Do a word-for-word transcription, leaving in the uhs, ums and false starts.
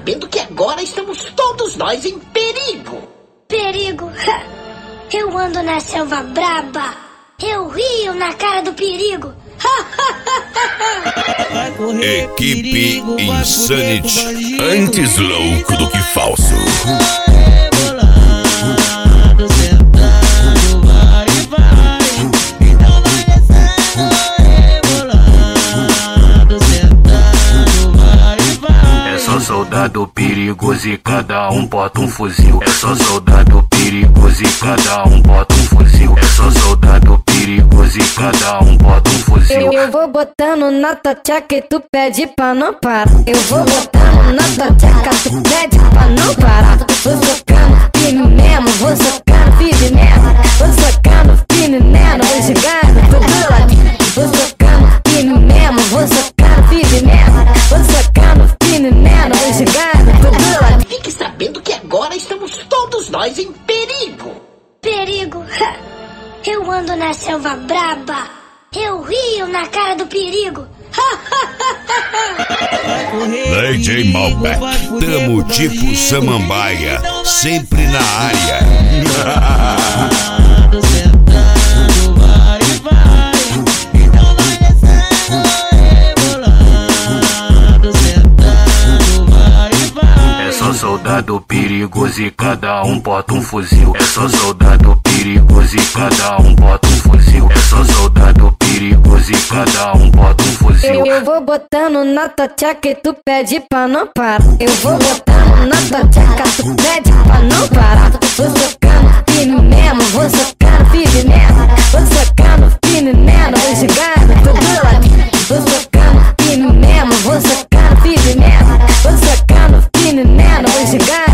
sabendo que agora estamos todos nós em perigo. Perigo? Eu ando na selva braba. Eu rio na cara do perigo. Equipe Insanity. Antes louco do que falso. Soldado perigoso e cada um bota um fuzil. É só soldado perigoso e cada um bota um fuzil. É só soldado perigoso e cada um bota um fuzil. Eu, eu vou botando na tua tcheca e tu pede pra não parar. Eu vou botando na tua tcheca, tu pede pra não parar. Vou socando firme mesmo, vou socando firme mesmo. Vou socando firme mesmo, vou jogando tudo lá. Vou socando firme mesmo, vou socando firme mesmo. Vou socando firme mesmo, vou jogando tudo lá. Fique sabendo que agora estamos todos nós em perigo. Perigo? Eu ando na selva braba. Eu rio na cara do perigo. D J Malbec, tamo tipo Samambaia, sempre na área. Soldado perigoso e cada um bota um fuzil. É só soldado perigoso e cada um bota um fuzil. É só soldado perigoso e cada um bota um fuzil. Eu, eu vou botando na tua tcheca e tu pede pra não parar. Eu vou botando na tua tcheca, tu pede pra não parar. Vou socando firme mesmo, vou socando firme mesmo. Vou socando firme mesmo, vou jogando tudo lá. Vou socando firme mesmo, vou socando firme mesmo. Vou socando firme mesmo, vou jogando.